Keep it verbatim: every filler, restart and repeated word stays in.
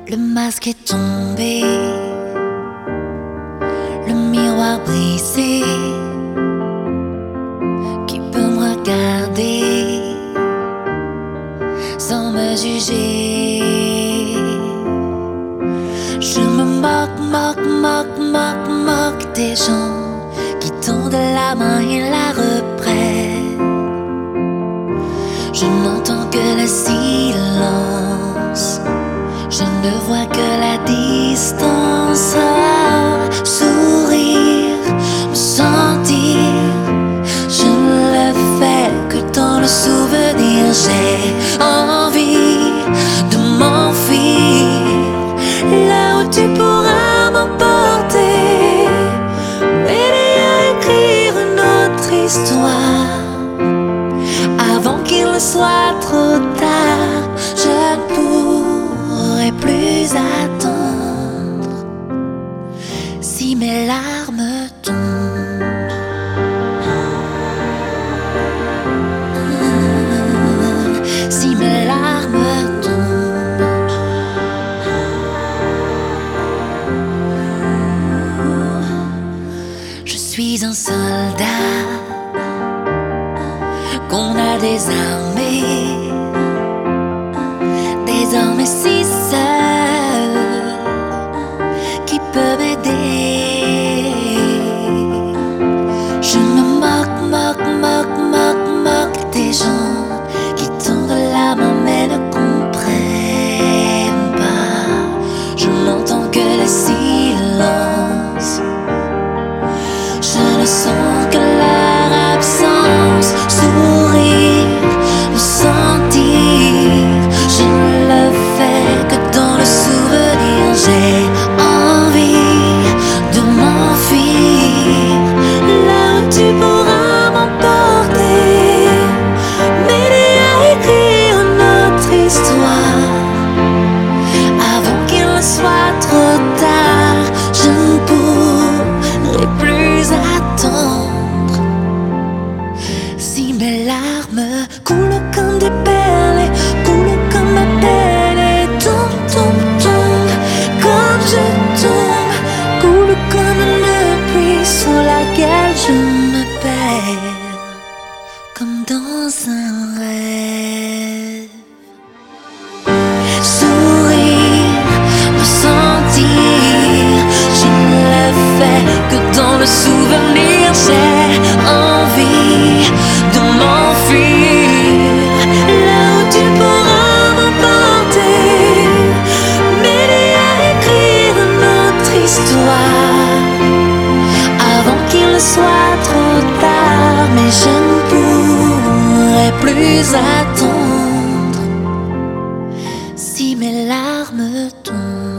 Le masque est tombé, le miroir brisé. Qui peut me regarder sans me juger? Je me moque, moque, moque, moque, moque des gens qui tendent la main et la reprennent. Je n'entends que le silence, je ne vois que la distance. Sourire, me sentir, je ne le fais que dans le souvenir. J'ai envie de m'enfuir là où tu pourras m'emporter, m'aider à écrire une autre histoire avant qu'il ne soit trop tard. Je ne pourrai plus attendre si mes larmes tombent. Si mes larmes tombent. Je suis un soldat qu'on a désarmé, désormais si seul, qui peut m'aider? Je me moque, moque, moque, moque, moque des gens qui tendent la main mais ne comprennent pas. Je n'entends que le silence, je ne sens que leur absence. Sourire, me sentir, je ne le fais que dans le souvenir. J'ai envie de m'enfuir là où tu pourras m'emporter, m'aider à écrire une autre histoire avant qu'il ne soit trop tard. Je ne pourrai plus attendre si mes larmes coulent comme des perles, coulent comme ma peine et tombent, tombent, tombent comme je tombe, coulent comme une pluie sous laquelle je me perds, comme dans un rêve. Sourire, me sentir, je ne le fais que dans le souvenir. J'ai envie de m'enfuir là où tu pourras m'emporter, m'aider à écrire une autre histoire avant qu'il ne soit trop tard. Mais je ne pourrai plus attendre si mes larmes tombent.